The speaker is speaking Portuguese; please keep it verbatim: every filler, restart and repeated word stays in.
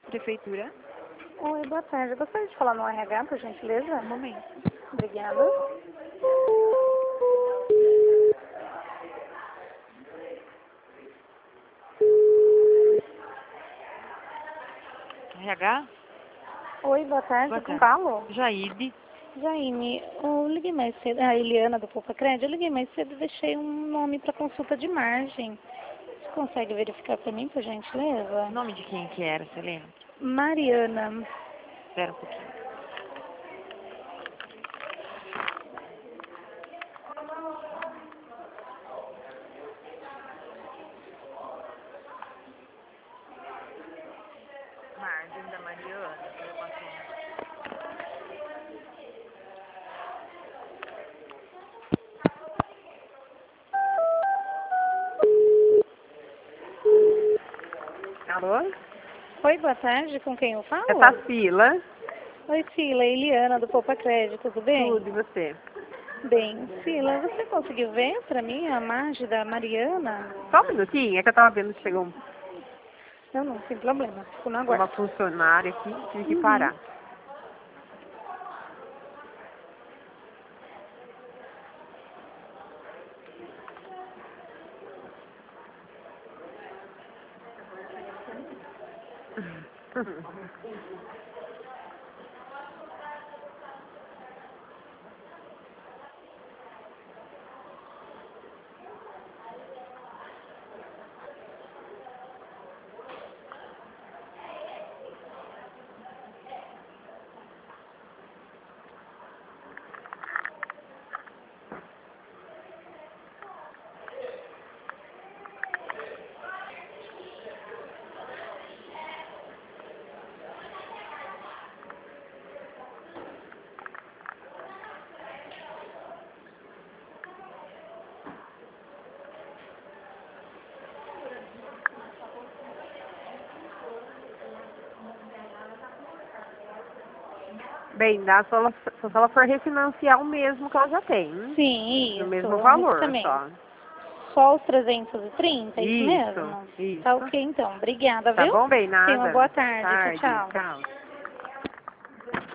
Prefeitura. Oi, boa tarde. Eu gostaria de falar no R H, por gentileza. Um momento. Obrigada. R H? Oi, boa tarde. Boa Com tarde. Paulo? Jaide. Jaime, eu liguei mais cedo. A Eliana do Poupa Crédito. Eu liguei mais cedo e deixei um nome para consulta de margem. Você consegue verificar para mim, por gentileza? O nome de quem que era, você lembra? Mariana. Espera um pouquinho. Margem da Mariana. Eu passo. Alô? Oi, boa tarde. Com quem eu falo? É Tafila. Oi, Sila. Eliana do Poupa Crédito. Tudo bem? Tudo, e você? Bem. Sila, você conseguiu ver para mim a margem da Mariana? Só um minutinho, é que eu tava vendo que chegou Não, não, sem problema. Fico no uma aguardo. funcionária aqui, tive que Uhum. parar. Bem, dá só, ela- só se ela for refinanciar o mesmo que ela já tem. Sim, isso. No mesmo valor, também. só. Só os trezentos e trinta, é isso Isso, mesmo? isso. Tá ok, então. Obrigada, Tá viu? bom, bem, Tenha uma nada. boa tarde. Tarde, Tchau, tchau. tchau.